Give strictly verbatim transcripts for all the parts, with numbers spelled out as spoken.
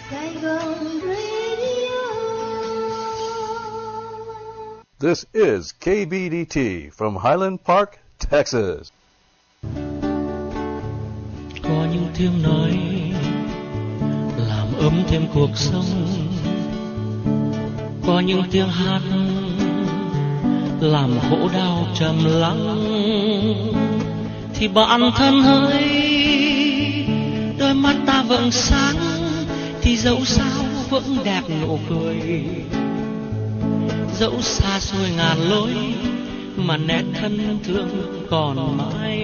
Saigon Radio. This is K B D T from Highland Park, Texas. Có những tiếng nói làm ấm thêm cuộc sống, có những tiếng hát làm khổ đau trầm lắng, thì bạn thân hỡi, đôi mắt ta vẫn sáng, thì dẫu sao vẫn đẹp nụ cười, dẫu xa xôi ngàn lối mà nét thân thương còn mãi.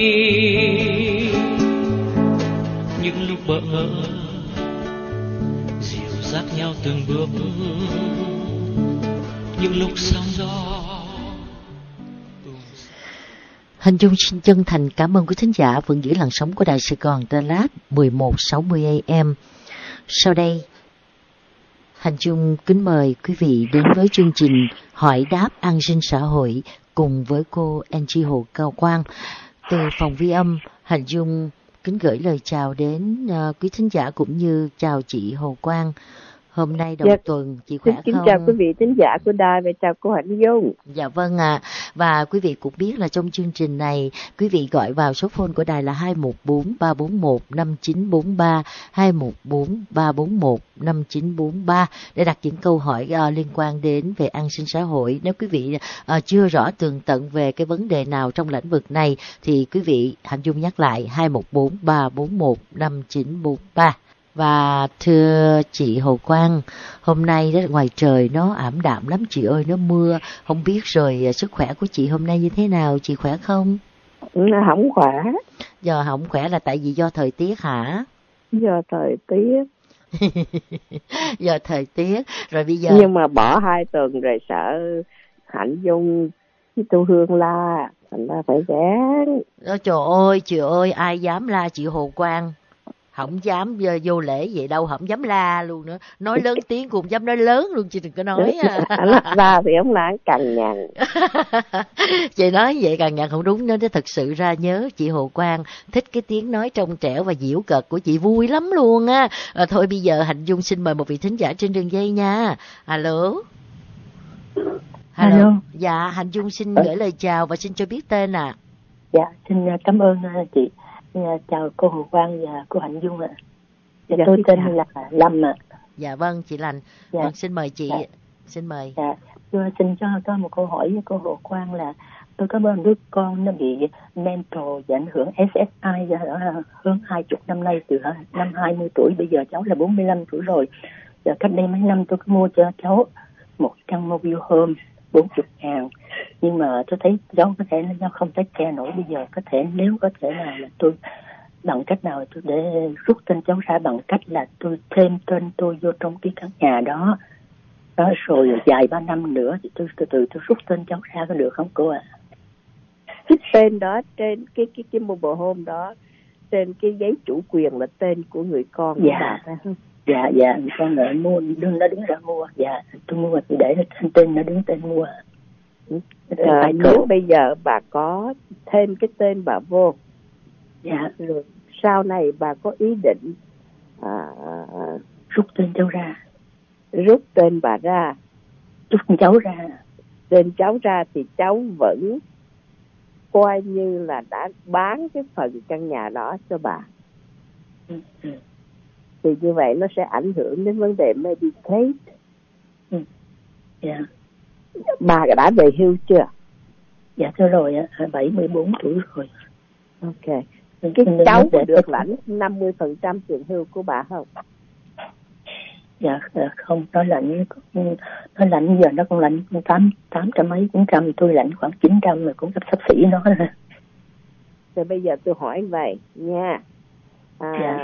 Những lúc bỡ ngỡ dìu dắt nhau từng bước, những lúc sóng gió. Hành Dung xin chân thành cảm ơn quý thính giả vẫn giữ làn sóng của Đài Sài Gòn Đà Lạt mười một sáu mươi A M. Sau đây, Hành Dung kính mời quý vị đến với chương trình Hỏi đáp an sinh xã hội cùng với cô Angie Hồ Cao Quang. Từ phòng vi âm, Hành Dung kính gửi lời chào đến uh, quý thính giả cũng như chào chị Hồ Quang. Hôm nay đầu dạ, tuần chị khỏe kính không? Kính chào quý vị thính giả của đài và chào cô Hạnh Dung. Dạ vâng ạ. À. Và quý vị cũng biết là trong chương trình này quý vị gọi vào số phone của đài là hai một bốn ba bốn một năm chín bốn ba, hai một bốn ba bốn một năm chín bốn ba để đặt những câu hỏi uh, liên quan đến về an sinh xã hội. Nếu quý vị uh, chưa rõ tường tận về cái vấn đề nào trong lĩnh vực này thì quý vị Hạnh Dung nhắc lại hai một bốn ba bốn một năm chín bốn ba. Và thưa chị Hồ Quang, hôm nay đó ngoài trời nó ảm đạm lắm chị ơi, nó mưa, không biết rồi sức khỏe của chị hôm nay như thế nào, chị khỏe không? Không khỏe. Giờ không khỏe là tại vì do thời tiết hả? Do thời tiết. Do thời tiết, rồi bây giờ... Nhưng mà bỏ hai tuần rồi sợ Hạnh Dung với Tu Hương la, thành ra phải gán. Trời ơi, trời ơi, ai dám la chị Hồ Quang? Không dám vô lễ vậy đâu, không dám la luôn nữa. Nói lớn tiếng cũng dám nói lớn luôn, chị đừng có nói. À. La thì không la, cằn nhằn. Chị nói vậy cằn nhằn không đúng nữa. Thật sự ra nhớ chị Hồ Quang thích cái tiếng nói trong trẻo và giễu cợt của chị, vui lắm luôn á. À, thôi bây giờ Hạnh Dung xin mời một vị thính giả trên đường dây nha. Alo. Alo. Alo. Dạ, Hạnh Dung xin gửi lời chào và xin cho biết tên ạ. À. Dạ, xin cảm ơn chị. Chào cô Hồ Quang và cô Hạnh Dung ạ. Dạ, dạ, tôi tên chào. Là Lâm ạ. Dạ vâng, chị Lành. Dạ. Vâng, xin mời chị. Dạ. Xin mời. Dạ, tôi xin cho tôi một câu hỏi với cô Hồ Quang là tôi có một đứa con nó bị mental và ảnh hưởng ét ét i hơn hai mươi năm nay, từ năm hai mươi tuổi, bây giờ cháu là bốn mươi lăm tuổi rồi. Giờ cách đây mấy năm tôi có mua cho cháu một căn mobile home bốn mươi ngàn, nhưng mà tôi thấy cháu có thể nó không take care nổi. Bây giờ có thể nếu có thể nào là tôi bằng cách nào tôi để rút tên cháu ra, bằng cách là tôi thêm tên tôi vô trong cái căn nhà đó đó, rồi vài ba năm nữa thì tôi từ từ tôi rút tên cháu ra, có được không cô ạ? À? Cái tên đó trên cái cái cái mobile home đó, trên cái giấy chủ quyền là tên của người con. Dạ. Dạ, dạ, con lại mua, nó đứng ra mua. Dạ, tôi mua thì để tên tên nó đứng tên mua. À, nếu bây giờ bà có thêm cái tên bà vô, dạ, rồi sau này bà có ý định à, rút tên cháu ra, rút tên bà ra, rút cháu ra, tên cháu ra thì cháu vẫn coi như là đã bán cái phần căn nhà đó cho bà. Ừ, ừ. Thì như vậy nó sẽ ảnh hưởng đến vấn đề Medicaid. Ừ. Yeah. Bà đã về hưu chưa? Dạ thưa rồi ạ, bảy mươi bốn tuổi rồi. Ok. Cái cháu có được lãnh năm mươi phần trăm tiền hưu của bà không? Dạ không, nó lãnh nó lãnh giờ nó còn lãnh tám tám trăm mấy chín trăm, tôi lãnh khoảng chín trăm rồi, cũng sắp xỉ nó. Rồi bây giờ tôi hỏi vậy nha. À, dạ.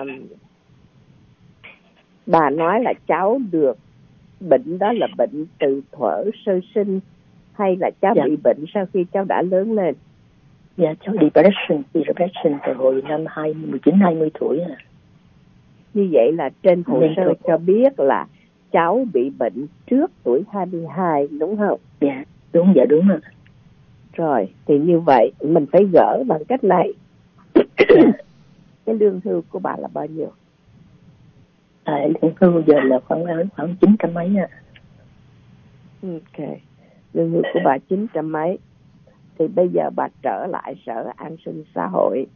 Bà nói là cháu được bệnh đó là bệnh từ thuở sơ sinh hay là cháu dạ. bị bệnh sau khi cháu đã lớn lên? Dạ cháu depression, depression từ hồi năm hai mươi chín hai mươi tuổi à. Như vậy là trên hồ sơ cho biết là cháu bị bệnh trước tuổi hai mươi hai đúng không? Dạ, đúng, dạ đúng rồi. Rồi, thì như vậy mình phải gỡ bằng cách này. Cái lương hưu của bà là bao nhiêu? À, lương hưu giờ là khoảng khoảng chín trăm mấy à. Ok, lương hưu của bà chín trăm mấy. Thì bây giờ bà trở lại Sở An sinh Xã hội.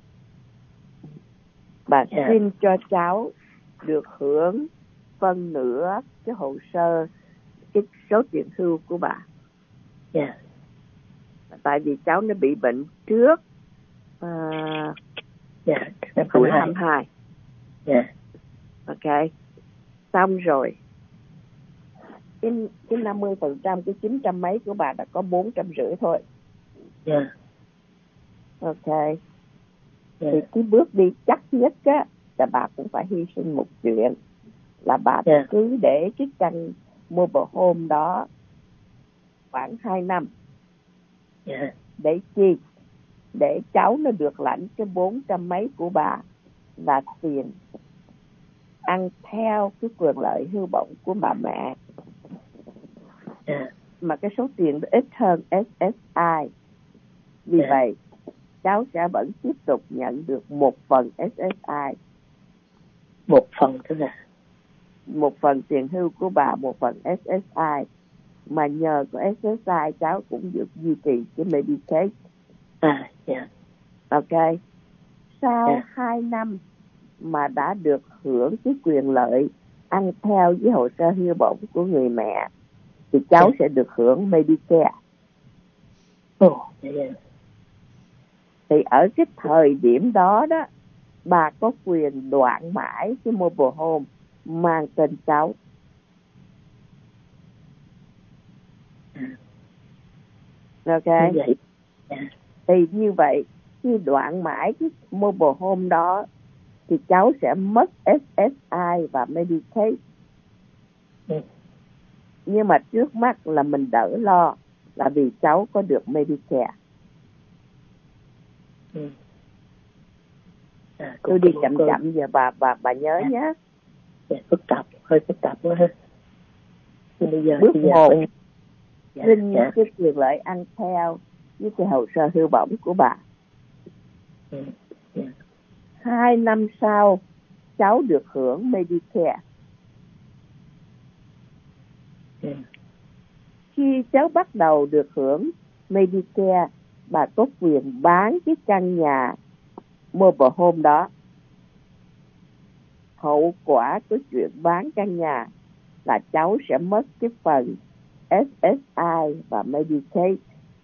Bà Yeah. xin cho cháu được hưởng phân nửa cái hồ sơ, cái số tiền hưu của bà. Dạ. Tại vì cháu nó bị bệnh trước à, Dạ. tuổi hai mươi hai. Dạ. Ok. Xong rồi. Cái, cái năm mươi phần trăm, cái chín trăm mấy của bà đã có bốn trăm rưỡi thôi. Dạ. Ok. Dạ. Thì cái bước đi chắc nhất á là bà cũng phải hy sinh một chuyện, là bà Dạ. cứ để cái căn mobile home đó khoảng hai năm. Dạ. Để chi? Để cháu nó được lãnh cái bốn trăm mấy của bà là tiền ăn theo cái quyền lợi hưu bổng của bà mẹ. Dạ. Mà cái số tiền đó ít hơn ét ét i. Vì Dạ. vậy cháu sẽ vẫn tiếp tục nhận được một phần ét ét i. Một phần tức là Một phần tiền hưu của bà, một phần ét ét i. Mà nhờ có ét ét i cháu cũng được duy trì cái Medicaid. À, dạ. Ok. Sau Yeah. hai năm mà đã được hưởng cái quyền lợi ăn theo với hồ sơ hưu bổng của người mẹ thì cháu Yeah. sẽ được hưởng Medicare. Ồ, dạ, dạ. Thì ở cái thời điểm đó đó, bà có quyền đoạn mãi cái mobile home mang tên cháu. Ok. Như vậy. Dạ. Thì như vậy, khi đoạn mãi cái mobile home đó thì cháu sẽ mất ét ét i và Medicaid. Ừ. Nhưng mà trước mắt là mình đỡ lo, là vì cháu có được Medicare. Ừ. À, Tôi đi cô, chậm cô, chậm giờ bà bà bà nhớ dạ. nhé. Dạ, phức tạp, hơi phức tạp quá ha. Thì bây giờ Bước bây giờ một, mình... dạ, xin dạ. cái quyền lợi ăn theo với cái hồ sơ hưu bổng của bà. Ừ. Dạ. Hai năm sau cháu được hưởng Medicare. Ừ. Khi cháu bắt đầu được hưởng Medicare, bà có quyền bán cái căn nhà mobile home đó. Hậu quả của chuyện bán căn nhà là cháu sẽ mất cái phần ét ét i và Medicaid.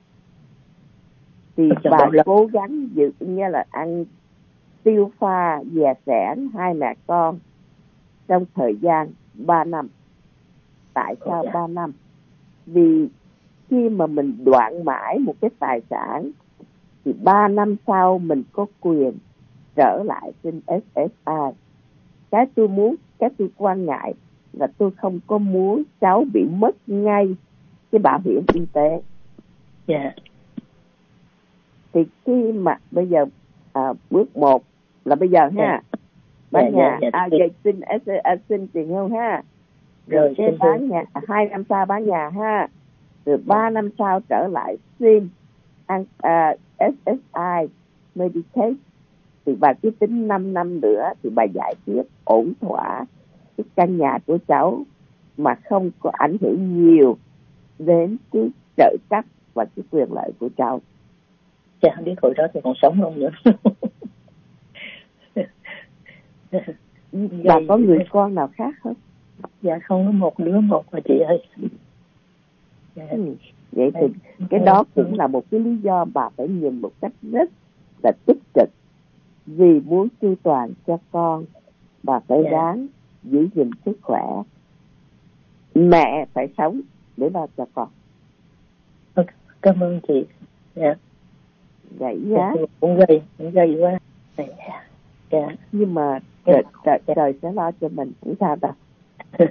Thì Trong bà bao lâu? cố gắng giữ như là ăn tiêu pha dè sẻn hai mẹ con trong thời gian ba năm. Tại sao ba năm? Vì khi mà mình đoạn mãi một cái tài sản thì ba năm sau mình có quyền trở lại xin ét ét i. Cái tôi muốn, cái tôi quan ngại là tôi không có muốn cháu bị mất ngay cái bảo hiểm y tế. Dạ. Thì khi mà bây giờ à, bước một là bây giờ ha, Yeah. bán Yeah, nhà, yeah, yeah. à, vậy xin, à, xin tiền hưu ha, rồi, Rồi, cái xin bán hưu. nhà, hai năm sau bán nhà ha, rồi ba năm sau trở lại xin ăn à, ét ét i, Medicaid, thì bà cứ tính năm năm nữa thì bà giải quyết ổn thỏa cái căn nhà của cháu mà không có ảnh hưởng nhiều đến cái trợ cấp và cái quyền lợi của cháu. Dạ, không biết hồi đó thì còn sống không nữa. Bà có người con nào khác không? Dạ không, có một đứa một mà chị ơi. Dạ. Ừ. Vậy thì cái đó cũng là một cái lý do bà phải nhìn một cách rất là tích cực. Vì muốn chu toàn cho con, bà phải Dạ. ráng giữ gìn sức khỏe. Mẹ phải sống để lo cho con. Cảm ơn chị. Dạ. Vậy nhá. Cũng gây, cũng gây quá. Dạ. Dạ. Nhưng mà trời, trời, trời sẽ lo cho mình, cũng sao ta?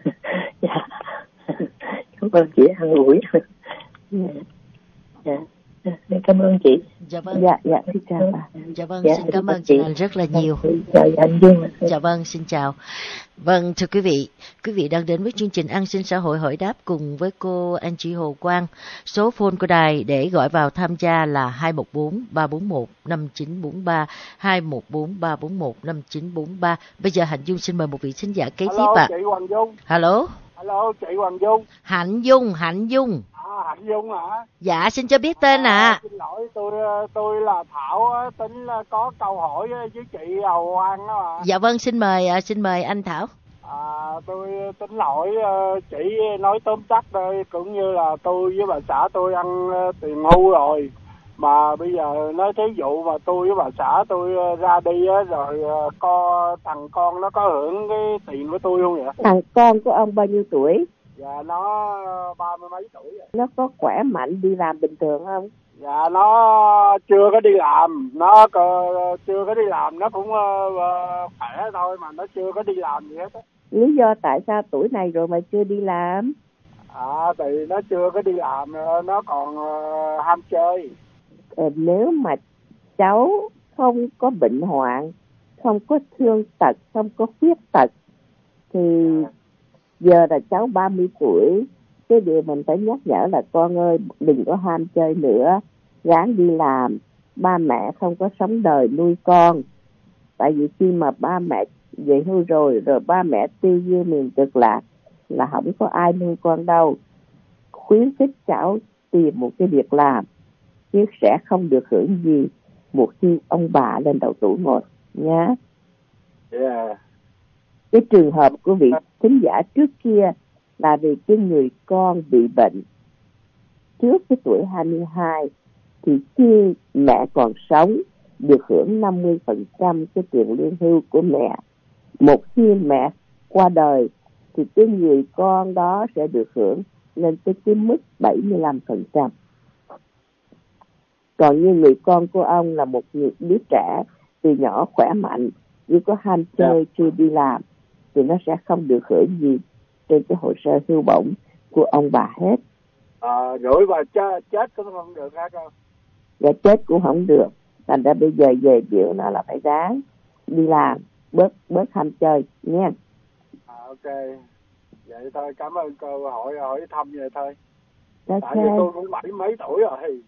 Dạ. Cảm ơn chị an ủi. Dạ. Dạ. Dạ, cảm ơn chị. Dạ vâng. Dạ, dạ, xin chào bà. Dạ vâng, Dạ, xin cảm ơn chị. chị Anh rất là nhiều. Chào anh Dung. Dạ vâng, xin chào. Vâng, thưa quý vị, quý vị đang đến với chương trình An sinh xã hội hỏi đáp cùng với cô Angie Hồ Quang. Số phone của đài để gọi vào tham gia là hai một bốn ba bốn một năm chín bốn ba, hai một bốn ba bốn một năm chín bốn ba. Bây giờ Hạnh Dung xin mời một vị thính giả kế tiếp ạ. Chị Hoàng Dung. Alo. Alo, chị Hoàng Dung. Hạnh Dung, Hạnh Dung. À, Hạnh Dung hả? Dạ, xin cho biết tên ạ. À. À, xin lỗi, tôi tôi là Thảo, tính có câu hỏi với chị Hầu Quang đó ạ. Dạ vâng, xin mời, xin mời anh Thảo. À, tôi tính hỏi chị nói tóm tắt đây, cũng như là tôi với bà xã tôi ăn tiền hưu rồi. Mà bây giờ nói thí dụ mà tôi với bà xã tôi ra đi á, rồi có thằng con nó có hưởng cái tiền của tôi không vậy? Thằng con của ông bao nhiêu tuổi? Dạ nó ba mươi mấy tuổi rồi. Nó có khỏe mạnh đi làm bình thường không? Dạ nó chưa có đi làm, nó có, chưa có đi làm, nó cũng uh, khỏe thôi mà nó chưa có đi làm gì hết á. Lý do tại sao tuổi này rồi mà chưa đi làm? À thì nó chưa có đi làm, nó còn uh, ham chơi. Ờ, nếu mà cháu không có bệnh hoạn, không có thương tật, không có khuyết tật thì giờ là cháu ba mươi tuổi. Cái điều mình phải nhắc nhở là con ơi, đừng có ham chơi nữa, ráng đi làm. Ba mẹ không có sống đời nuôi con. Tại vì khi mà ba mẹ về hưu rồi, rồi ba mẹ tiêu diêu miền cực lạc là không có ai nuôi con đâu. Khuyến khích cháu tìm một cái việc làm, chứ sẽ không được hưởng gì một khi ông bà lên đầu tuổi một nhá. Yeah. Cái trường hợp của vị thính giả trước kia là vì cái người con bị bệnh trước cái tuổi hai mươi hai, thì khi mẹ còn sống được hưởng năm mươi phần trăm cái tiền lương hưu của mẹ. Một khi mẹ qua đời thì cái người con đó sẽ được hưởng lên tới cái mức bảy mươi lăm phần trăm. Còn như người con của ông là một đứa trẻ từ nhỏ khỏe mạnh, chỉ có ham chơi, chưa đi làm, thì nó sẽ không được hưởng gì trên cái hồ sơ hưu bổng của ông bà hết. À, rồi bà chết, chết cũng không được hả con? Và chết cũng không được. Thành ra bây giờ về biểu nó là phải ráng đi làm, bớt bớt ham chơi nha. À, ok. Vậy thôi, cảm ơn cô hỏi hỏi thăm vậy thôi. Okay. Tại vì tôi cũng bảy mấy tuổi rồi.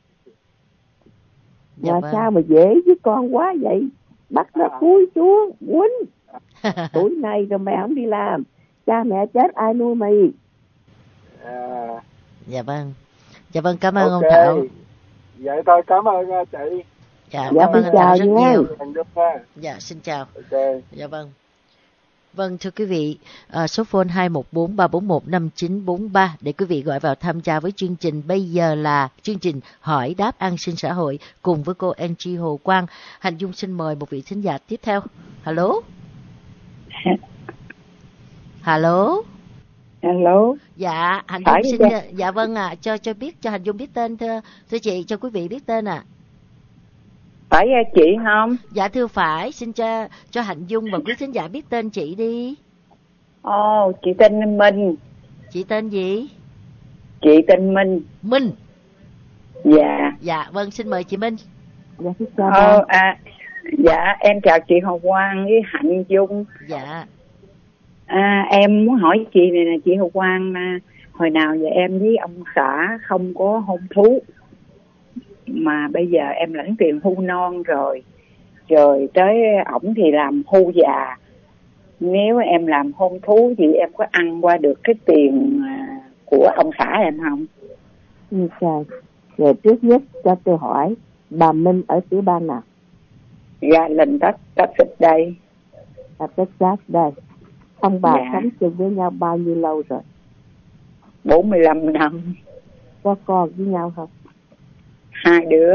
Mà dạ sao mà dễ với con quá vậy? Bắt nó à. Cúi xuống, quýnh. Tuổi này rồi mẹ không đi làm, cha mẹ chết ai nuôi mày? À. Dạ vâng. Dạ vâng, cảm ơn okay. ông Thảo. Vậy thôi, cảm ơn chị. Dạ, dạ cảm ơn anh Thảo rất nha. nhiều. Dạ, xin chào. Okay. Dạ vâng. Vâng, thưa quý vị, à, số phone hai một bốn ba bốn một năm chín bốn ba để quý vị gọi vào tham gia với chương trình. Bây giờ là chương trình hỏi đáp an sinh xã hội cùng với cô Angie Hồ Quang. Hạnh Dung xin mời một vị thính giả tiếp theo. Alo. Alo. Alo. Dạ, Hạnh Dung xin dạ, dạ vâng ạ, à, cho cho biết cho Hạnh Dung biết tên thưa thưa chị, cho quý vị biết tên ạ. À. Phải chị không? Dạ thưa phải, xin cho cho Hạnh Dung và quý thính giả biết tên chị đi. Ồ, oh, chị tên Minh. Chị tên gì? Chị tên Minh. Minh. Dạ. Dạ vâng, xin mời chị Minh. Dạ xin chào. Ờ, à, dạ em chào chị Hồ Quang với Hạnh Dung. Dạ. À, em muốn hỏi chị này nè, chị Hồ Quang, hồi nào giờ em với ông xã không có hôn thú, mà bây giờ em lãnh tiền hưu non rồi, rồi tới ổng thì làm hưu già. Nếu em làm hôn thú thì em có ăn qua được cái tiền của ông xã em không? Ừ, trời. Rồi trước nhất cho tôi hỏi, bà Minh ở tiểu bang nào? Dạ, lần Tết Texas đây. Ở Texas đây. Ông bà dạ. sống chung với nhau bao nhiêu lâu rồi? bốn mươi lăm năm. Có con với nhau không? Hai đứa.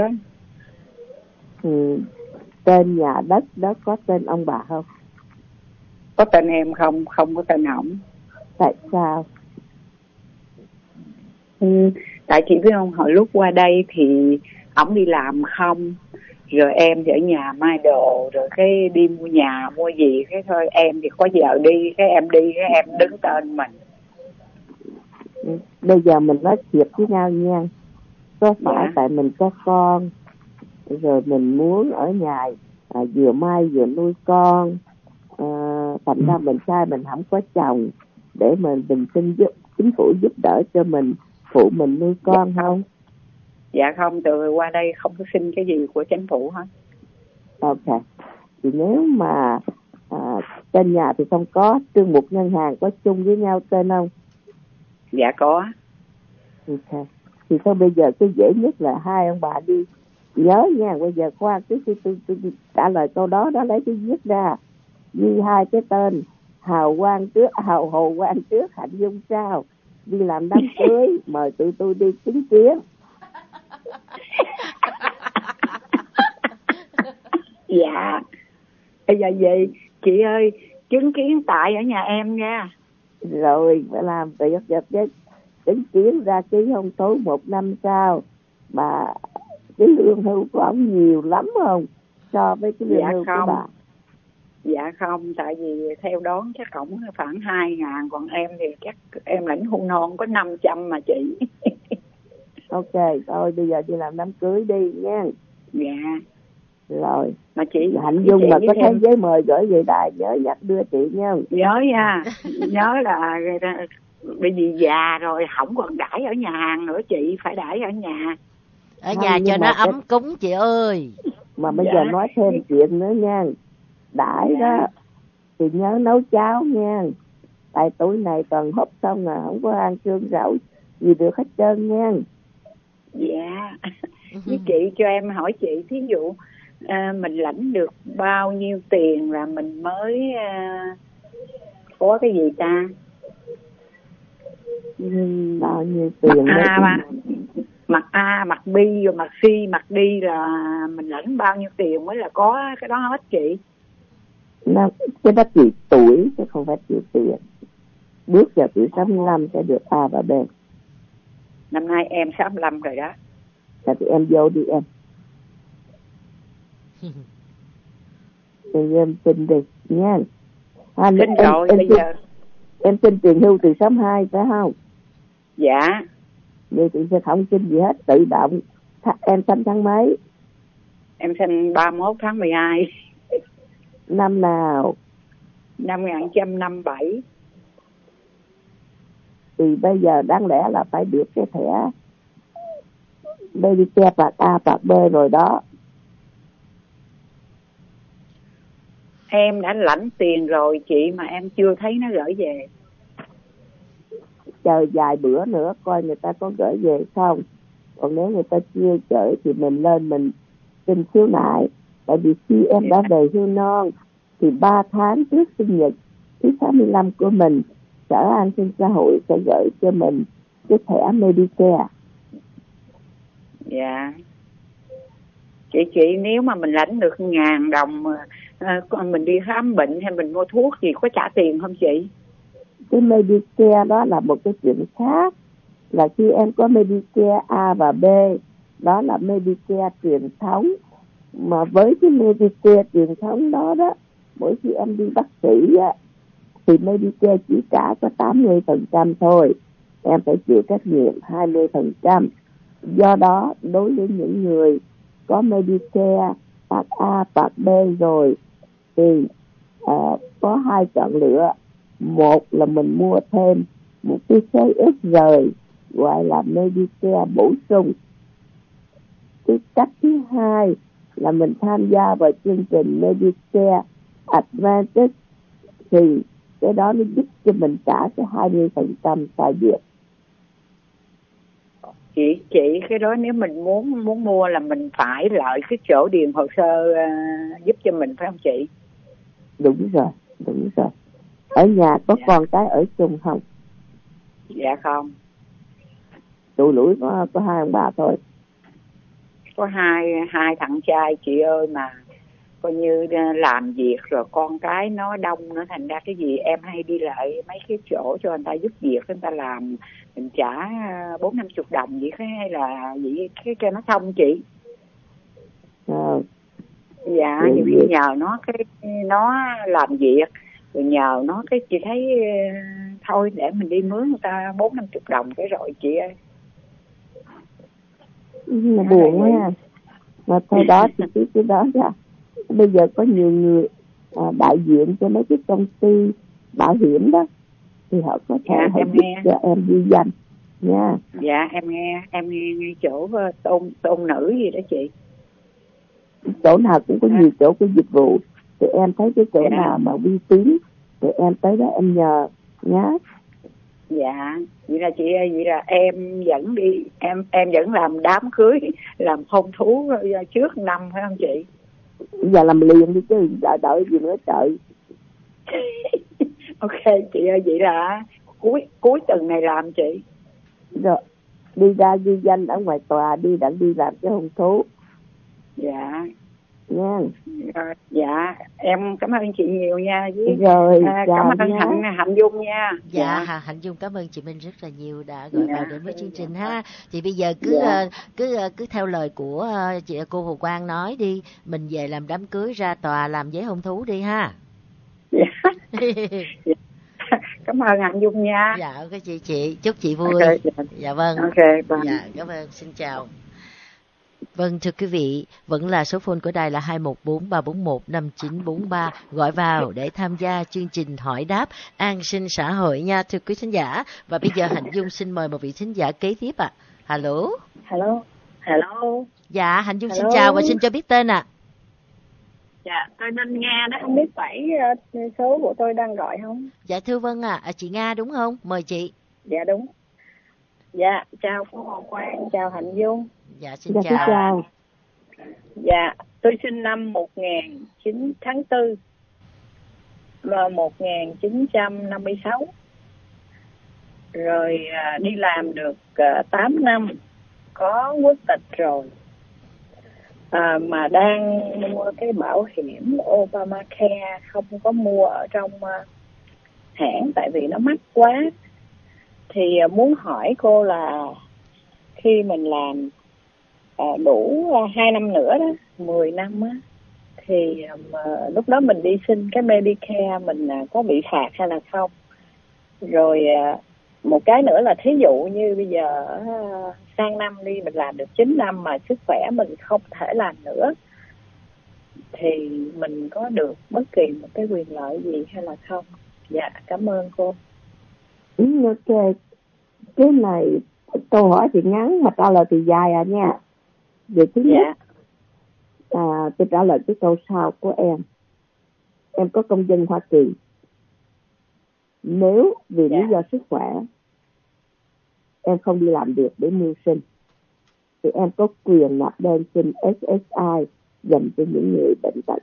Ừ. Tên nhà đất đó có tên ông bà không? Có tên em không? Không có tên ổng. Tại sao? Ừ, tại chị biết không, hồi lúc qua đây thì ổng đi làm không, rồi em thì ở nhà mai đồ, rồi cái đi mua nhà mua gì, cái thôi em thì có giờ đi, cái em đi, cái em đứng tên mình. Ừ. Bây giờ mình nói thiệt với nhau nha. có phải Dạ. tại mình có con rồi mình muốn ở nhà à, vừa mai vừa nuôi con, à, thành ra mình sai mình không có chồng để mình mình xin giúp chính phủ giúp đỡ cho mình phụ mình nuôi con không? Dạ không, từ qua đây không có xin cái gì của chính phủ hết. Ok. Thì nếu mà à, tên nhà thì không có, trương mục ngân hàng có chung với nhau tên không? Dạ có. Ok. Thì thôi bây giờ cái dễ nhất là hai ông bà đi nhớ nha, bây giờ khoan trước khi tôi, tôi, tôi trả lời câu đó đó, lấy cái viết ra ghi hai cái tên Hào Quang trước, Hào Hồ Quang trước, Hạnh Dung sau, đi làm đám cưới mời tụi tôi đi chứng kiến. Dạ. Bây giờ gì chị ơi, chứng kiến tại ở nhà em nha. Rồi phải làm việc giật giật chứng kiến ra ký hôn thú một năm sau, mà cái lương hưu của ông nhiều lắm không so với cái lương Dạ hưu không. của bà? Dạ không, tại vì theo đoán chắc ổng khoảng hai ngàn, còn em thì chắc em lãnh hưu non có năm trăm mà chị. Ok, thôi bây giờ đi làm đám cưới đi nha. Dạ. Rồi. Mà chị Hạnh Dung chị mà có thêm... thấy giấy mời gửi về đài nhớ nhắc đưa chị nha. Nhớ nha, nhớ là bởi vì già rồi không còn đãi ở nhà hàng nữa chị, phải đãi ở nhà. Ở Không, nhà nhưng cho mà nó cái- ấm cúng chị ơi. Mà bây Dạ. giờ nói thêm chuyện nữa nha. Đãi Dạ. đó thì nhớ nấu cháo nha. Tại tuổi này toàn húp xong à, không có ăn xương rau gì được hết trơn nha. Dạ. Với chị cho em hỏi chị, thí dụ à, mình lãnh được bao nhiêu tiền là mình mới à, có cái gì ta? Uhm, bao nhiêu tiền Mặt mới A mà. Mặt A, mặt B rồi mặt C, mặt D là mình lãnh bao nhiêu tiền mới là có cái đó hết chị? nó, cái đó chỉ tuổi chứ không phải chỉ tiền. Bước vào tuổi sáu mươi lăm sẽ được A và B. Năm nay em sáu mươi lăm rồi đó. Thì em vô đi em. Thì em xin đi nha. À, Xin em, rồi, em, bây xin, giờ. em xin tiền hưu từ sáu mươi hai phải không? Dạ. Vậy thì sẽ không xin gì hết, tự động. Th- em sinh tháng mấy? Em sinh ba mươi mốt tháng mười hai. Năm nào? Năm một nghìn chín trăm năm mươi bảy. Thì bây giờ đáng lẽ là phải được cái thẻ Medicare Part A, Part B rồi đó. Em đã lãnh tiền rồi chị mà em chưa thấy nó gửi về. Chờ vài bữa nữa coi người ta có gửi về không. Còn nếu người ta chưa gửi thì mình lên mình xin khiếu nại. Tại vì khi em đã về hưu non thì ba tháng trước sinh nhật thứ sáu mươi lăm của mình, Sở An sinh xã hội sẽ gửi cho mình cái thẻ Medicare. Dạ. Chị chị nếu mà mình lãnh được ngàn đồng à, mình đi khám bệnh hay mình mua thuốc gì có trả tiền không chị? Cái Medicare đó là một cái chuyện khác. Là khi em có Medicare A và B, đó là Medicare truyền thống. Mà với cái Medicare truyền thống đó đó, mỗi khi em đi bác sĩ á, thì Medicare chỉ trả có tám mươi phần trăm thôi. Em phải chịu trách nhiệm hai mươi phần trăm. Do đó, đối với những người có Medicare Part A, Part B rồi, thì uh, có hai chọn lựa. Một là mình mua thêm một cái số ít rồi, gọi là Medicare bổ sung. Cái cách thứ hai là mình tham gia vào chương trình Medicare Advantage, thì cái đó nó giúp cho mình trả cái hai mươi phần trăm sai biệt. Chị chị cái đó nếu mình muốn muốn mua là mình phải lợi cái chỗ điền hồ sơ uh, giúp cho mình phải không chị? Đúng rồi, đúng rồi. Ở nhà có Dạ. con cái ở chung không? Dạ không. Tụi lũi có, có hai ông bà thôi. Có hai hai thằng trai chị ơi, mà coi như làm việc rồi con cái nó đông nữa, thành ra cái gì em hay đi lại mấy cái chỗ cho người ta giúp việc, người ta làm mình trả bốn năm chục đồng vậy hay là gì cái cho nó thông chị. À, Dạ, ừ, nhiều khi ừ. nhờ nó cái nó làm việc rồi nhờ nó cái chị thấy thôi để mình đi mướn người ta bốn năm chục đồng cái rồi chị ơi. Nhưng mà buồn quá ha. Mà thôi đó thì biết cái đó ra. Bây giờ có nhiều người à, đại diện cho mấy cái công ty bảo hiểm đó thì họ có thể Dạ, họ em giúp nghe. cho em ghi danh nha. Dạ em nghe, em nghe ngay chỗ ờ, tôn tôn nữ gì đó chị. Chỗ nào cũng có À. nhiều chỗ cái dịch vụ, thì em thấy cái chỗ Dạ. nào mà uy tín thì em tới đó em nhờ nhá. Dạ, vậy là chị ơi, vậy là em vẫn đi, em em vẫn làm đám cưới, làm hôn thú trước năm phải không chị? Giờ làm liền đi chứ đợi đợi gì nữa trời. Ok chị ơi, vậy là cuối cuối tuần này làm chị. Rồi đi ra ghi danh ở ngoài tòa đi, đặng đi làm cái hôn thú Dạ. nha. Rồi, dạ em cảm ơn chị nhiều nha. Với, Rồi à, chào cảm ơn nhé. Hạnh Hạnh Dung nha. Dạ, Hà Hạnh Dung cảm ơn chị Minh rất là nhiều đã gọi Dạ. vào đến với chương trình ha. Chị bây giờ cứ Dạ. ờ, cứ ờ, cứ theo lời của ờ, chị cô Hồ Quang nói đi, mình về làm đám cưới, ra tòa làm giấy hôn thú đi ha. Dạ. Cảm ơn Hạnh Dung nha. Dạ ok chị chị chúc chị vui. Okay, dạ. Dạ vâng. Ok, bye. Dạ cảm ơn, xin chào. Vâng thưa quý vị, vẫn là số phone của đài là hai một bốn ba bốn một năm chín bốn ba, gọi vào để tham gia chương trình hỏi đáp an sinh xã hội nha thưa quý thính giả. Và bây giờ Hạnh Dung xin mời một vị thính giả kế tiếp ạ. À. Hello. Hello. Hello. Dạ Hạnh Dung Hello. xin chào và xin cho biết tên ạ. À. Dạ, tôi tên Nga đó, không biết phải uh, số của tôi đang gọi không? Dạ thưa vâng ạ, à. À, chị Nga đúng không? Mời chị. Dạ đúng. Dạ, chào cô Hồ Quang, chào Hạnh Dung. Dạ xin Dạ, chào. chào. Dạ, tôi sinh năm một nghìn chín tháng tư và một nghìn chín trăm năm mươi sáu. Rồi à, đi làm được à, tám năm, có quốc tịch rồi. À, mà đang mua cái bảo hiểm Obamacare, không có mua ở trong uh, hãng tại vì nó mắc quá. Thì uh, muốn hỏi cô là khi mình làm uh, đủ uh, hai năm nữa đó, mười năm á, thì uh, lúc đó mình đi xin cái Medicare mình uh, có bị phạt hay là không? Rồi uh, một cái nữa là thí dụ như bây giờ uh, sang năm đi mình làm được chín năm mà sức khỏe mình không thể làm nữa thì mình có được bất kỳ một cái quyền lợi gì hay là không? Dạ, cảm ơn cô. Ừ, ok. Cái này câu hỏi thì ngắn mà trả lời thì dài à nha. Việc thứ nhất, Dạ. à, tôi trả lời cái câu sau của em. Em có công dân Hoa Kỳ. Nếu vì Dạ. lý do sức khỏe em không đi làm được để mưu sinh thì em có quyền nộp đơn xin ét ét i dành cho những người bệnh tật.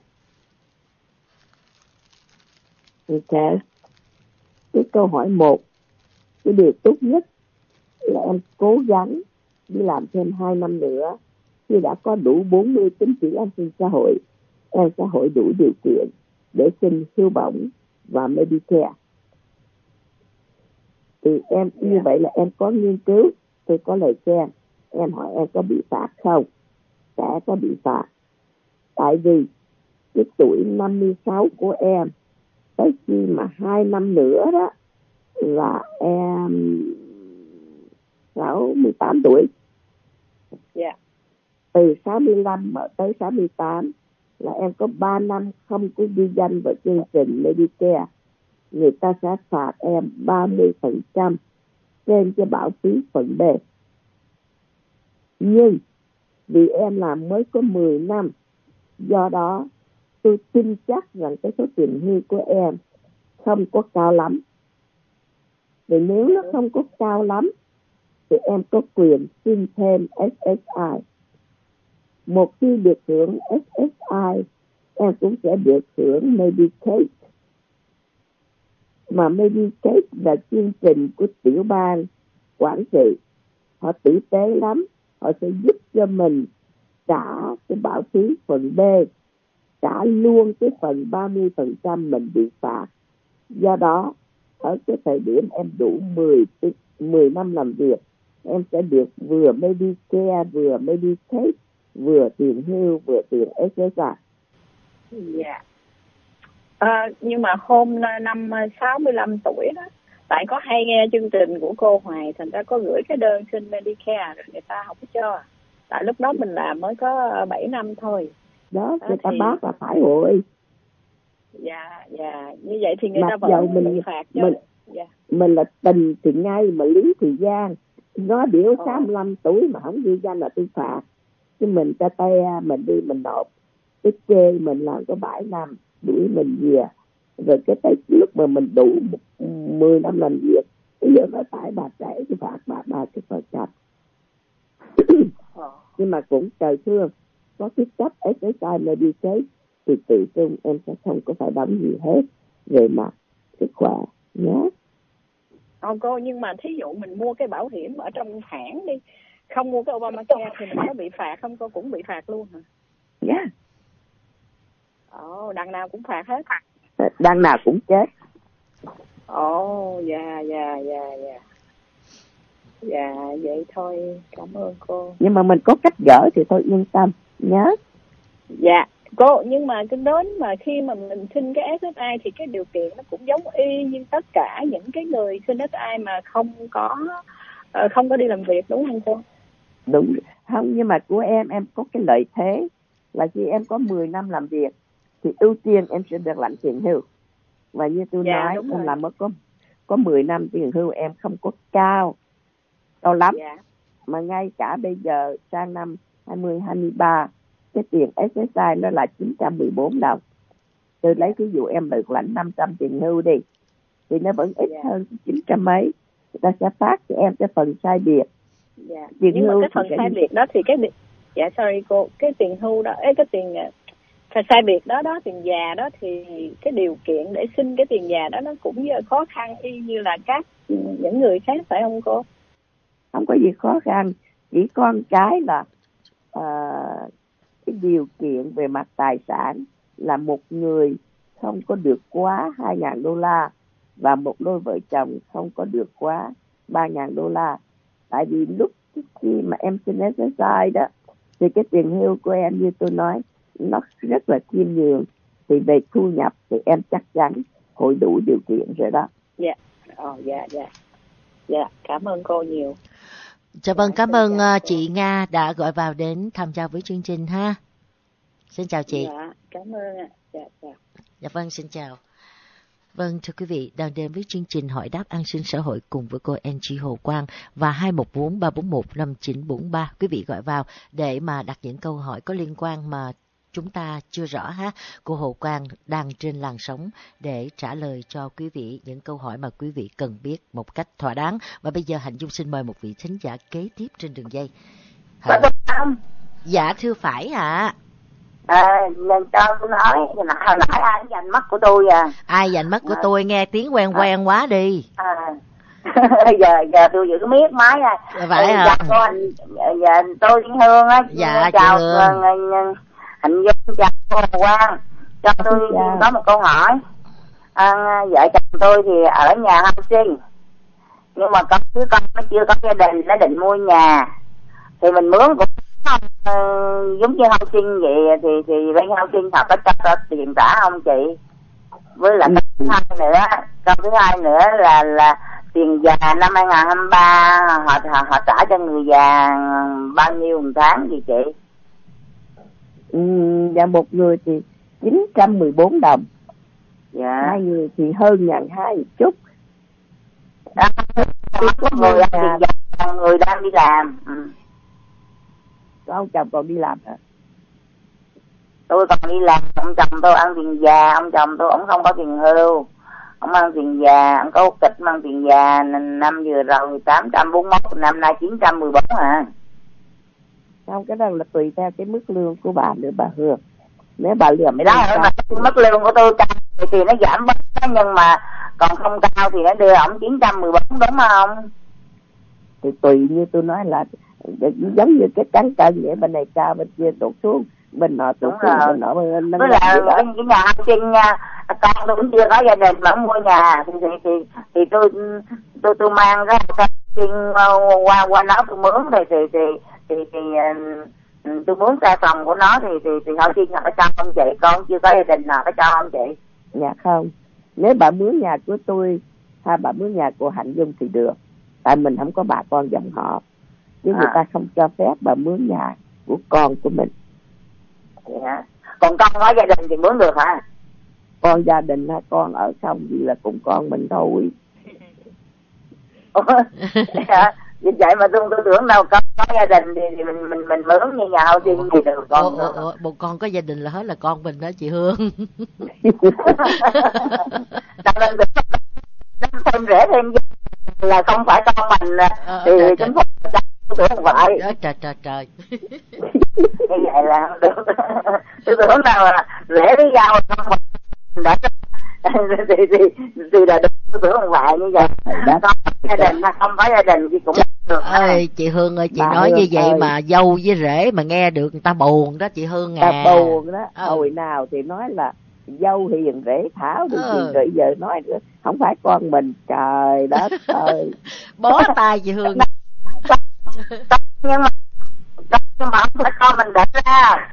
Ok. Cái câu hỏi một, cái điều tốt nhất là em cố gắng đi làm thêm hai năm nữa. Khi đã có đủ bốn mươi tín chỉ an sinh xã hội, em xã hội đủ điều kiện để xin hưu bổng và Medicare. Thì em như vậy là em có nghiên cứu, tôi có lời khen. Em hỏi em có bị phạt không? Sẽ có bị phạt. Tại vì cái tuổi năm mươi sáu của em, tới khi mà hai năm nữa đó là em sáu mươi tám tuổi. Dạ. Từ sáu mươi lăm mà tới sáu mươi tám là em có ba năm không có ghi danh vào chương trình Medicare. Người ta sẽ phạt em ba mươi phần trăm trên cái bảo phí phần B. Nhưng vì em làm mới có mười năm, do đó tôi tin chắc rằng cái số tiền hưu của em không có cao lắm. Vì nếu nó không có cao lắm thì em có quyền xin thêm ét ét i. Một khi được hưởng ét ét i, em cũng sẽ được hưởng Medicaid. Mà Medicaid là chương trình của tiểu bang quản trị. Họ tử tế lắm. Họ sẽ giúp cho mình trả cái bảo phí phần B, trả luôn cái phần ba mươi phần trăm mình bị phạt. Do đó, ở cái thời điểm em đủ mười năm làm việc, em sẽ được vừa Medicare, vừa Medicaid, vừa tiền hưu, vừa tiền ét ét i. Dạ. À, nhưng mà hôm năm sáu mươi lăm tuổi đó, tại có hay nghe chương trình của cô Hoài, thành ra có gửi cái đơn xin Medicare rồi người ta không có cho. tại lúc đó mình làm mới có bảy năm thôi. Đó, Đó người ta thì- bác là phải rồi. Dạ, dạ, như vậy thì người Mặc ta dầu vẫn mình- bị phạt cho. mình- Dạ. Mình là tình thì ngay mà lý thì gian. Nó biểu Ồ. sáu mươi lăm tuổi mà không ghi danh là tôi phạt. Chứ mình ta tay mình đi mình nộp. Cái chê mình làm có bảy năm, đuổi mình về. Rồi cái tới lúc mà mình đủ mười năm làm việc, bây giờ nó phải bà trẻ thì phạt bà bà cái phần chặt. Ồ. Nhưng mà cũng trời thương, có cái cấp ét ét i Medicaid thì tự trung em sẽ không có phải đóng gì hết về mặt sức khỏe nhé. Ờ, cô, nhưng mà thí dụ mình mua cái bảo hiểm ở trong hãng đi, không mua cái Obamacare thì mình có bị phạt không cô? Cũng bị phạt luôn hả? Nhé. Ồ, đằng nào cũng phạt hết. Đằng nào cũng chết. Ồ, dạ, dạ, dạ, dạ. Dạ, vậy thôi, cảm ơn cô. Nhưng mà mình có cách gỡ thì tôi yên tâm nhé. Dạ, cô, nhưng mà cái đến mà khi mà mình xin cái ét ét i thì cái điều kiện nó cũng giống y như tất cả những cái người xin ét ét i mà không có uh, không có đi làm việc, đúng không cô? Đúng không, nhưng mà của em em có cái lợi thế là khi em có mười năm làm việc thì ưu tiên em sẽ được lãnh tiền hưu. Và như tôi Dạ, nói đúng em rồi. làm mới có có mười năm tiền hưu em không có cao cao lắm. Dạ. Mà ngay cả bây giờ sang năm hai không hai ba cái tiền ét ét i nó là chín trăm mười bốn đồng. Tôi lấy ví dụ em được lãnh năm trăm tiền hưu đi thì nó vẫn ít Dạ. hơn chín trăm mấy. Người ta sẽ phát cho em cái phần sai biệt. Dạ. Tiền Nhưng mà hưu cái thì phần cái- sai biệt đó thì cái dạ sorry cô, cái tiền hưu đó, ấy cái tiền phần sai biệt đó đó, tiền già đó thì cái điều kiện để xin cái tiền già đó nó cũng khó khăn y như là các những người khác phải không cô? Không có gì khó khăn, chỉ có một cái là uh, cái điều kiện về mặt tài sản là một người không có được quá hai ngàn đô la và một đôi vợ chồng không có được quá ba ngàn đô la. Tại vì lúc khi mà em xin ét ét i đó thì cái tiền hưu của em như tôi nói nó rất là khiêm nhường, thì về thu nhập thì em chắc chắn hội đủ điều kiện rồi đó. Dạ, ồ dạ dạ, dạ cảm ơn cô nhiều. Dạ vâng, cảm Xin ơn chào uh, cô. chị Nga đã gọi vào đến tham gia với chương trình ha. Xin chào chị. Dạ, cảm ơn ạ. Dạ, dạ. Dạ vâng, xin chào. Vâng, thưa quý vị, đang đến với chương trình hỏi đáp an sinh xã hội cùng với cô Angie Hồ Quang và hai một bốn ba bốn một năm chín bốn ba. Quý vị gọi vào để mà đặt những câu hỏi có liên quan mà chúng ta chưa rõ ha. Cô Hồ Quang đang trên làn sóng để trả lời cho quý vị những câu hỏi mà quý vị cần biết một cách thỏa đáng. Và bây giờ Hạnh Dung xin mời một vị thính giả kế tiếp trên đường dây. Có được không? Dạ thưa phải ạ. À, lần cho tôi nói, hồi nãy ai giành mắt của tôi à. Ai giành mắt của tôi, nghe tiếng quen quen quá đi. À. giờ giờ tôi giữ miết máy à. Dạ, phải ừ, à. dạ, cô anh, dạ, tôi Thiên Hương á. Dạ, chào chị Hương. uh, Hạnh Dung, chào cô Hồ Quang. Cho tôi Dạ. có một câu hỏi. À, vợ chồng tôi thì ở nhà học sinh, nhưng mà có đứa con nó chưa có gia đình, nó định mua nhà thì mình mướn cũng không uh, giống như học sinh vậy thì thì bên học sinh họ có cho, cho tiền trả không chị? Với lại cái thứ hai nữa, câu thứ hai nữa là là tiền già năm hai không hai ba họ họ, họ trả cho người già bao nhiêu một tháng gì chị? Ừ, và một người thì chín trăm mười bốn đồng, Dạ. hai người thì hơn ngàn hai một chút. Đó, người ăn tiền già, người đang đi làm. Ừ. Ông chồng còn đi làm hả? Tôi còn đi làm, ông chồng tôi ăn tiền già, ông chồng tôi ông không có tiền hưu, ông ăn tiền già, ông có kịch mang tiền già, năm vừa rồi tám trăm bốn mươi mốt, năm nay chín trăm mười bốn à. Không, cái đó là tùy theo cái mức lương của bà nữa bà Hương. Nếu bà lượm Thì đó mà mức lương của tôi cao thì nó giảm bớt, nhưng mà còn không cao thì nó đưa ổng chín trăm mười bốn, đúng không? thì tùy như tôi nói là giống như cái cán cân vậy, bên này cao bên kia tụt xuống, bên nọ tụt xuống, bên nọ bên nâng. Với lại cái nhà học sinh nha, con tôi cũng chưa có gia đình mà mua nhà thì thì thì, thì tôi tôi tôi mang cái học sinh qua qua nó tôi mướn thì thì thì thì, thì, thì tôi mướn xe phòng của nó thì thì thì học sinh họ có cho không chị? Con chưa có gia đình nào có cho không chị? Dạ không, nếu bà mướn nhà của tôi hay bà mướn nhà của Hạnh Dung thì được, tại mình không có bà con dòng họ, chứ à. người ta không cho phép bà mướn nhà của con của mình. Dạ. Còn con có gia đình thì mướn được hả? Con gia đình hay con ở không gì là cùng con mình thôi. Dạ. Vì vậy mà tôi tôi tưởng đâu có, có gia đình thì, thì mình mình mình mướn như nhà hậu sinh thì được. Con ủa, ủa, một con có gia đình là hết là con mình đó chị Hương. Tại mình được thêm rễ thêm là không phải con mình ờ, thì trời, chính phủ tôi tưởng vậy. trời trời trời trời. Như vậy là không được. Tôi tưởng nào là rễ với dao không mình đã thì thì thì là được. Tôi tưởng không vậy như vậy. Đã có gia đình hay không có gia đình thì cũng được. Ơi chị Hương ơi, chị bà nói Hương như vậy ơi. Mà dâu với rể mà nghe được người ta buồn đó chị Hương à. Ta buồn đó. Ừ. Hồi nào thì nói là dâu hiền rể thảo được ừ. gì rồi giờ nói nữa không phải con mình, trời đất ơi. Bó tay chị Hương. Nhưng mà nhưng mà không phải con mình đẻ ra.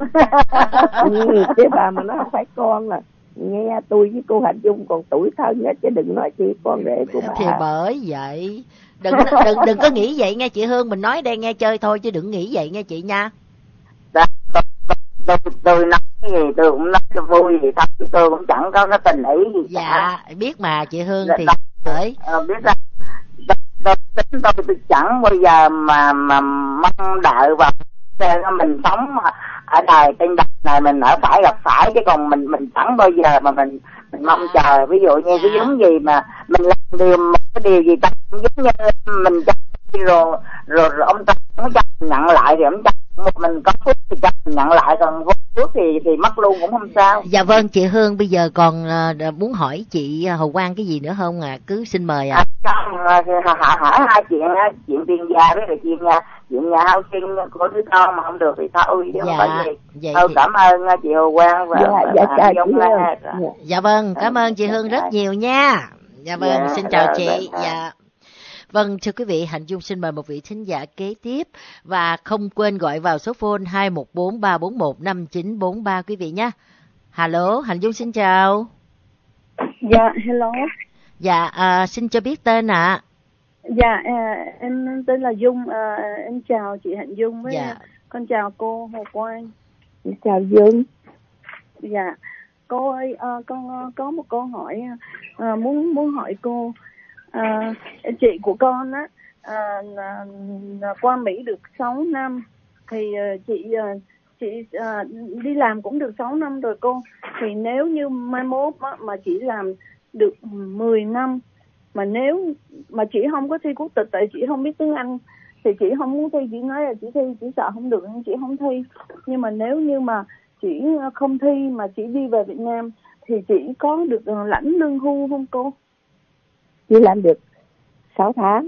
Ừ, chứ bà mà nó không phải con là nghe tôi với cô Hạnh Dung còn tuổi thân á, chứ đừng nói chi con rể của bà. Thì bởi vậy đừng đừng đừng có nghĩ vậy nghe chị Hương, mình nói đây nghe chơi thôi chứ đừng nghĩ vậy nghe chị nha. Tôi, tôi, tôi nói gì tôi cũng nói cho vui gì thôi, tôi cũng chẳng có cái tình ý gì dạ cả. Biết mà chị Hương dạ, thì bởi ờ, biết ra tôi, tôi tính tôi tôi chẳng bao giờ mà mà mong đợi vào mình sống ở đời trên đất này mình ở phải gặp phải, chứ còn mình mình chẳng bao giờ mà mình mình mong chờ. Ví dụ như cái giống gì mà mình làm điều một cái điều gì đó giống như mình cho rồi rồi, rồi ông ta không cho mình nhận lại thì ông ta một mình có phước thì cho mình nhận lại, còn vô phước thì thì mất luôn cũng không sao. Dạ vâng chị Hương, bây giờ còn uh, muốn hỏi chị Hồ Quang cái gì nữa không à? Cứ xin mời ạ. À. À, hỏi, hỏi hai chuyện chuyện tiền già với lại chuyện nhà chuyện nhà hao sinh của đứa con mà không được thì thôi chứ dạ, không phải gì. Thôi thì... cảm ơn chị Hồ Quang và, dạ, và, dạ, và dạ, Dung dạ, dạ. dạ vâng, cảm ơn chị Hương rất nhiều nha. Dạ vâng, dạ, xin chào rồi, chị. rồi, rồi. Dạ. Vâng, thưa quý vị, Hạnh Dung xin mời một vị thính giả kế tiếp và không quên gọi vào số phone hai một bốn ba bốn một năm chín bốn ba quý vị nhé. Hello, Hạnh Dung xin chào. Dạ, hello. Dạ, à, xin cho biết tên ạ. À. Dạ, à, em tên là Dung, à, em chào chị Hạnh Dung với dạ. con chào cô Hồ Quang. Em chào Dung. Dạ, cô ơi, à, con có một câu hỏi à, muốn muốn hỏi cô. À, chị của con á à, à, qua Mỹ được sáu năm thì à, chị à, chị à, đi làm cũng được sáu năm rồi cô. Thì nếu như mai mốt á, mà chị làm được mười năm mà nếu mà chị không có thi quốc tịch tại chị không biết tiếng Anh thì chị không muốn thi, chị nói là chị thi chị sợ không được nên chị không thi. Nhưng mà nếu như mà chị không thi mà chị đi về Việt Nam thì chị có được lãnh lương hưu không cô? Chị làm được sáu tháng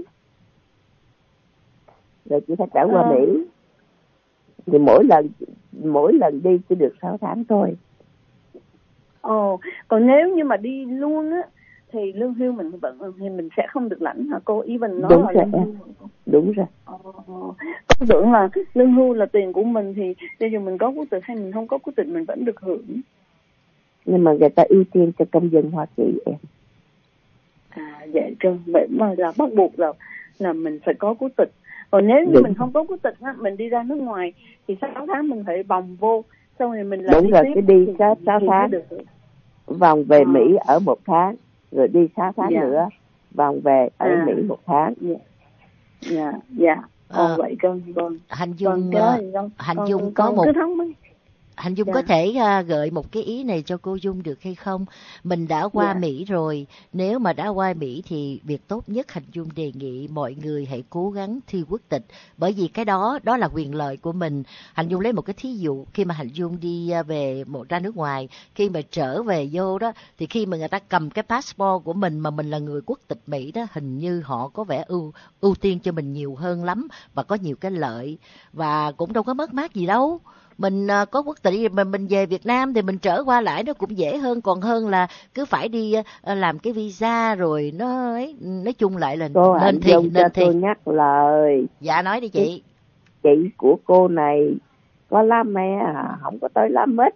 rồi chị phải trở qua à. Mỹ thì mỗi lần mỗi lần đi chỉ được sáu tháng thôi. Ồ, còn nếu như mà đi luôn á thì lương hưu mình vẫn thì mình sẽ không được lãnh hả cô? Ý mình nói đúng là rồi, lương hưu. Đúng rồi. Ồ, con tưởng là lương hưu là tiền của mình thì cho dù mình có quốc tịch hay mình không có quốc tịch mình vẫn được hưởng. Nhưng mà người ta ưu tiên cho công dân Hoa Kỳ em. À vậy cơ, vậy mà là bắt buộc là là mình phải có quốc tịch. Còn nếu như đúng. Mình không có quốc tịch á, mình đi ra nước ngoài thì sáu tháng mình phải vòng vô, xong rồi mình lại đúng đi rồi, tiếp. cái đi sáu tháng được. vòng về à. Mỹ ở một tháng, rồi đi sáu tháng dạ. nữa vòng về ở à. Mỹ một tháng. Dạ, dạ, dạ. Còn à. vậy con, con Hạnh Dung, con, Hạnh con, Dung con, có con một cứ thắng mấy. Hạnh Dung dạ. có thể uh, gợi một cái ý này cho cô Dung được hay không? Mình đã qua dạ. Mỹ rồi, nếu mà đã qua Mỹ thì việc tốt nhất Hạnh Dung đề nghị mọi người hãy cố gắng thi quốc tịch, bởi vì cái đó đó là quyền lợi của mình. Hạnh Dung lấy một cái thí dụ, khi mà Hạnh Dung đi về một ra nước ngoài, khi mà trở về vô đó thì khi mà người ta cầm cái passport của mình mà mình là người quốc tịch Mỹ đó, hình như họ có vẻ ưu ưu tiên cho mình nhiều hơn lắm và có nhiều cái lợi và cũng đâu có mất mát gì đâu. Mình uh, có quốc tịch mà mình về Việt Nam thì mình trở qua lại nó cũng dễ hơn, còn hơn là cứ phải đi uh, làm cái visa rồi nó ấy, nói chung lại là cô nên thi nên nên cho thi. Tôi nhắc lời. Dạ nói đi chị. Chị của cô này có lá me à, không có tới lá mít.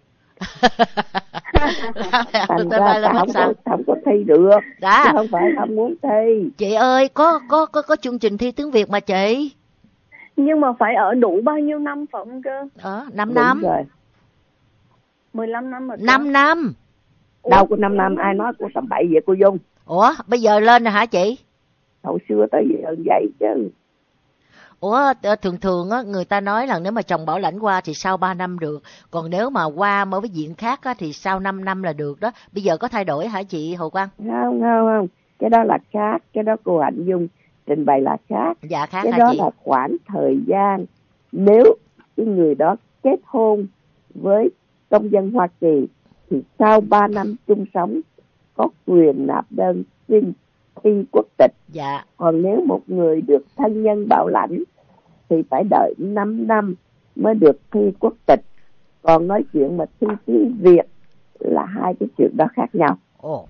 Thành ra ta không có, không có thi được. Đó. Chứ không phải không muốn thi. Chị ơi có có có có chương trình thi tiếng Việt mà chị. Nhưng mà phải ở đủ bao nhiêu năm phải không cơ? Ờ, năm Đúng năm. rồi. mười lăm năm rồi. năm năm. Đâu có năm năm, ai nói cô tầm bậy vậy cô Dung? Ủa, bây giờ lên rồi hả chị? Hồi xưa tới giờ vậy chứ. Ủa, thường thường á, người ta nói là nếu mà chồng bảo lãnh qua thì sau ba năm được. Còn nếu mà qua mới với diện khác á, thì sau năm năm là được đó. Bây giờ có thay đổi hả chị Hồ Quang? Không, không, không. Cái đó là khác. Cái đó cô Hạnh Dung trình bày là khác. Dạ khác cái hả đó chị? là khoảng thời gian nếu cái người đó kết hôn với công dân Hoa Kỳ thì sau ba năm chung sống có quyền nạp đơn xin thi quốc tịch. Dạ. Còn nếu một người được thân nhân bảo lãnh thì phải đợi năm năm mới được thi quốc tịch. Còn nói chuyện mà thi tiếng Việt là hai cái chuyện đó khác nhau. Ồ.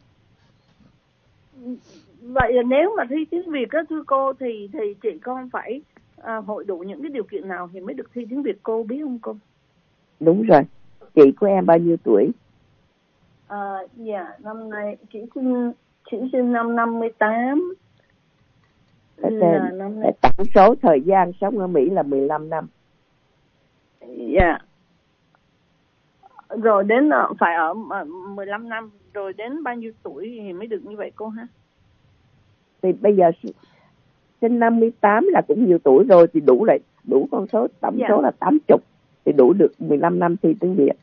Vậy là nếu mà thi tiếng Việt á thưa cô thì thì chị con phải à, hội đủ những cái điều kiện nào thì mới được thi tiếng Việt, cô biết không cô? Đúng rồi. Chị của em bao nhiêu tuổi? À, dạ năm nay chị sinh chị sinh năm năm mươi tám. Là năm nay tổng số thời gian sống ở Mỹ là mười lăm năm. Dạ. Rồi đến phải ở mười lăm năm, rồi đến bao nhiêu tuổi thì mới được như vậy cô ha? Thì bây giờ sinh năm mươi tám là cũng nhiều tuổi rồi thì đủ lại đủ con số tổng dạ. số là tám mươi thì đủ được mười lăm năm thi tiếng Việt.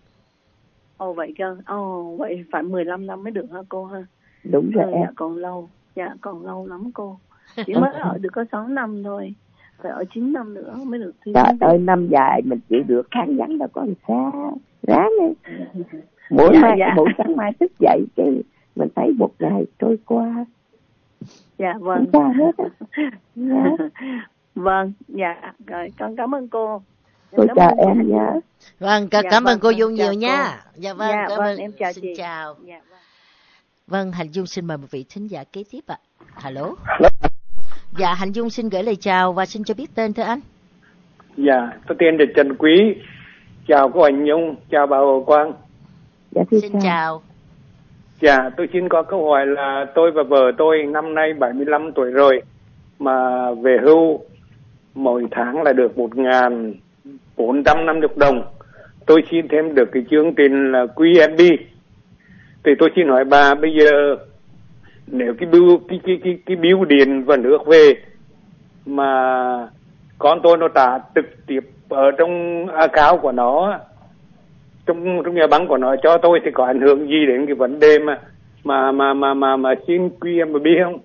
Ồ vậy cơ. Ồ vậy phải mười lăm năm mới được hả cô ha? Đúng rồi. Ừ, em. Dạ còn lâu. Dạ còn lâu lắm cô. Chỉ mới ở được có sáu năm thôi. Phải ở chín năm nữa mới được thi. Trời ơi, năm dài mình chịu được, tháng ngắn đâu có làm sao. Ráng đi. Mỗi dạ, mai, dạ. mỗi sáng mai thức dậy cái mình thấy một ngày trôi qua. Dạ vâng. Qua hết á. Dạ. Vâng, dạ. Rồi con cảm ơn cô. Tôi chào em nha. Vâng, cảm, dạ, cảm vâng, ơn cô Dung chào nhiều cô. nha. Dạ vâng, dạ, cảm vâng ơn. em chào xin chị. chào. Dạ, vâng. Vâng, Hạnh Dung xin mời một vị thính giả kế tiếp ạ. Alo. Dạ, Hạnh Dung xin gửi lời chào và xin cho biết tên thưa anh. Dạ, tôi tên là Trần Quý. Chào cô Hạnh Dung, chào bà Hồ Quang. Dạ, xin chào. chào. Dạ, tôi xin có câu hỏi là tôi và vợ tôi năm nay bảy mươi lăm tuổi rồi mà về hưu mỗi tháng là được một nghìn bốn trăm năm mươi đồng. Tôi xin thêm được cái chương trình là quy ép bê. Thì tôi xin hỏi bà bây giờ nếu cái bill cái cái cái cái bill điện và nước về mà con tôi nó trả trực tiếp ở trong account của nó, trong trong nhà băng của nó cho tôi thì có ảnh hưởng gì đến cái vấn đề mà mà mà mà mà mà xin quy ép bê không?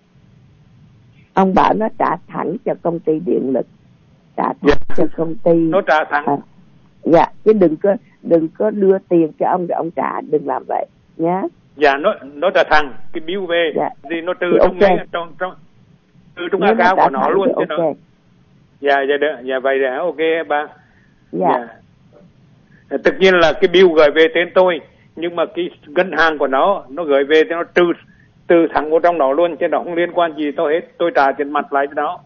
Ông bảo nó trả thẳng cho công ty điện lực, trả thẳng dạ. cho công ty. Nó trả thẳng. À, dạ, chứ đừng có đừng có đưa tiền cho ông rồi ông trả, đừng làm vậy nhá. Dạ, nó nó trả thẳng cái bill về dạ. Thì nó từ thì trong okay. ngay trong trong từ trong account của nó luôn chứ okay. nó. Dạ dạ được, dạ vậy là ok ba. Dạ. dạ. Tất nhiên là cái bill gửi về tên tôi, nhưng mà cái ngân hàng của nó nó gửi về thì nó trừ từ thẳng vào trong đó luôn, chứ nó không liên quan gì tôi hết. Tôi trả tiền mặt lại cho nó.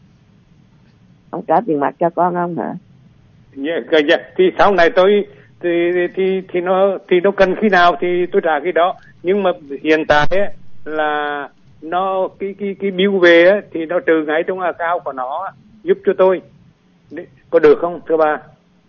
Ông trả tiền mặt cho con không hả? Dạ, dạ. Thì sau này tôi thì thì thì nó thì nó cần khi nào thì tôi trả khi đó. Nhưng mà hiện tại ấy, là nó cái cái cái bill về ấy, thì nó trừ ngay trong account của nó giúp cho tôi. Có được không thưa bà?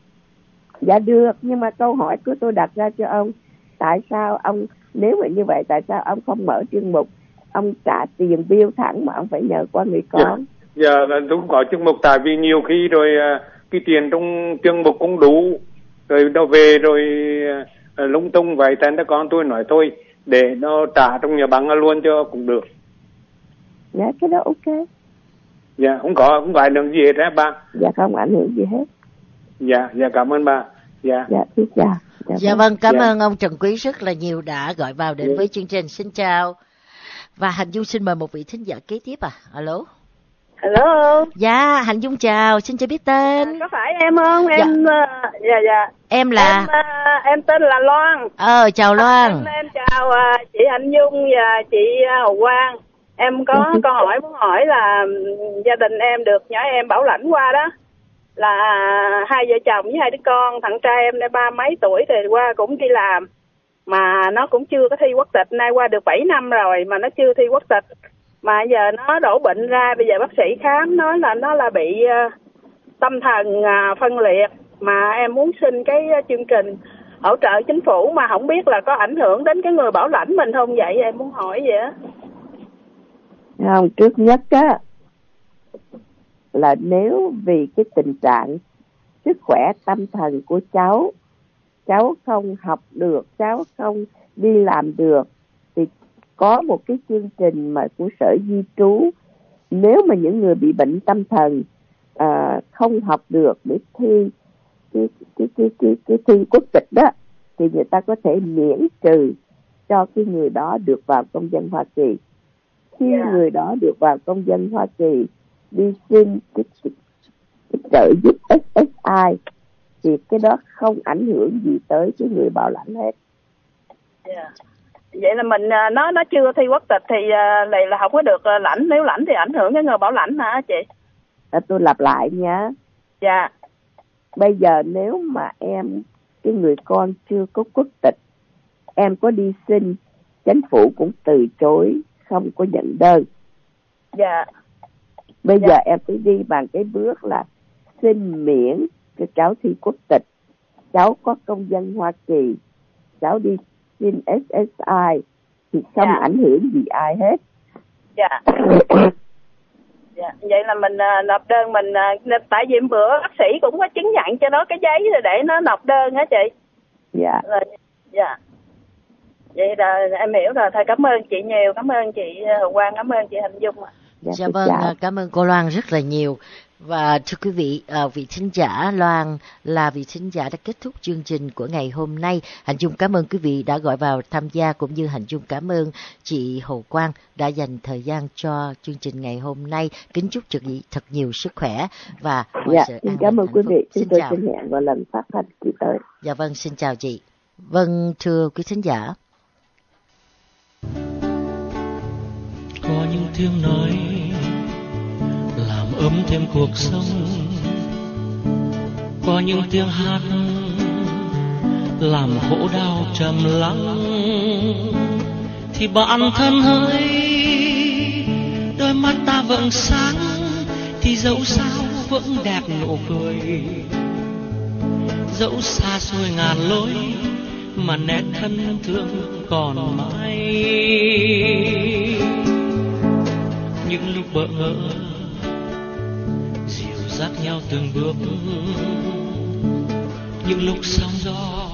Dạ được, nhưng mà câu hỏi của tôi đặt ra cho ông, tại sao ông nếu mà như vậy tại sao ông không mở chuyên mục ông trả tiền bill thẳng mà ông phải nhờ qua người con? Dạ, dạ đúng, có chuyên mục, tại vì nhiều khi rồi cái tiền trong chuyên mục cũng đủ rồi nó về rồi lung tung vậy, thành ra con tôi nói thôi để nó trả trong nhà băng luôn cho cũng được. Dạ cái đó ok. Dạ không có không có ảnh hưởng gì hết á ba. Dạ không ảnh hưởng gì hết. Dạ dạ cảm ơn bà. Dạ. Dạ xin chào. Dạ, dạ vâng, cảm dạ. ơn ông Trần Quý rất là nhiều đã gọi vào đến dạ. với chương trình. Xin chào. Và Hạnh Dung xin mời một vị thính giả kế tiếp à. Alo. Hello. Dạ, Hạnh Dung chào, xin cho biết tên. À, có phải em không? Em dạ dạ. dạ. Em là em, uh, em tên là Loan. Ờ chào Loan. Em, em chào uh, chị Hạnh Dung và chị Hồ Quang. Em có câu hỏi muốn hỏi là gia đình em được nhỏ em bảo lãnh qua đó, là hai vợ chồng với hai đứa con, thằng trai em đã ba mấy tuổi thì qua cũng đi làm mà nó cũng chưa có thi quốc tịch, nay qua được bảy năm rồi mà nó chưa thi quốc tịch, mà giờ nó đổ bệnh ra, bây giờ bác sĩ khám nói là nó là bị tâm thần à, phân liệt, mà em muốn xin cái chương trình hỗ trợ chính phủ mà không biết là có ảnh hưởng đến cái người bảo lãnh mình không vậy, em muốn hỏi vậy á. Không, trước nhất á là nếu vì cái tình trạng sức khỏe tâm thần của cháu, cháu không học được, cháu không đi làm được, thì có một cái chương trình mà của Sở Di trú, nếu mà những người bị bệnh tâm thần à, không học được để thi cái cái cái cái, cái thi quốc tịch đó, thì người ta có thể miễn trừ cho cái người đó được vào công dân Hoa Kỳ. Khi yeah. người đó được vào công dân Hoa Kỳ đi xin cái, cái, cái trợ giúp ét ét i thì cái đó không ảnh hưởng gì tới cái người bảo lãnh hết. Yeah. Vậy là mình nó nó chưa thi quốc tịch thì này là không có được lãnh, nếu lãnh thì ảnh hưởng cái người bảo lãnh hả chị? À, tôi lặp lại nha. Dạ. Bây giờ nếu mà em, cái người con chưa có quốc tịch, em có đi xin, chính phủ cũng từ chối, không có nhận đơn. Dạ. Bây dạ. giờ em phải đi bằng cái bước là xin miễn cho cháu thi quốc tịch. Cháu có công dân Hoa Kỳ, cháu đi xin ét ét i thì không dạ. ảnh hưởng gì ai hết. Dạ. Dạ. Vậy là mình uh, nộp đơn mình uh, tại vì bữa bác sĩ cũng có chứng nhận cho nó cái giấy rồi để nó nộp đơn hả chị? Dạ. Rồi, dạ. Vậy là em hiểu rồi, thôi cảm ơn chị nhiều, cảm ơn chị Hồng Quang, cảm ơn chị Hạnh Dung ạ. Dạ, dạ vâng, chào. Cảm ơn cô Loan rất là nhiều. Và thưa quý vị, vị thính giả Loan là vị thính giả đã kết thúc chương trình của ngày hôm nay. Hạnh Dung cảm ơn quý vị đã gọi vào tham gia, cũng như Hạnh Dung cảm ơn chị Hồ Quang đã dành thời gian cho chương trình ngày hôm nay. Kính chúc cho chị thật nhiều sức khỏe và mọi dạ, sự xin an cảm ơn quý vị. Xin, xin chào. Tôi xin hẹn vào lần phát thanh kỳ tới. Dạ vâng, xin chào chị. Vâng, thưa quý thính giả. Có những tiếng nói làm ấm thêm cuộc sống, có những tiếng hát làm khổ đau trầm lắng, thì bạn thân hỡi, đôi mắt ta vẫn sáng, thì dẫu sao vẫn đẹp nụ cười, dẫu xa xôi ngàn lối mà nét thân thương còn mãi. Những lúc bỡ ngỡ dìu dắt nhau từng bước, những lúc sóng gió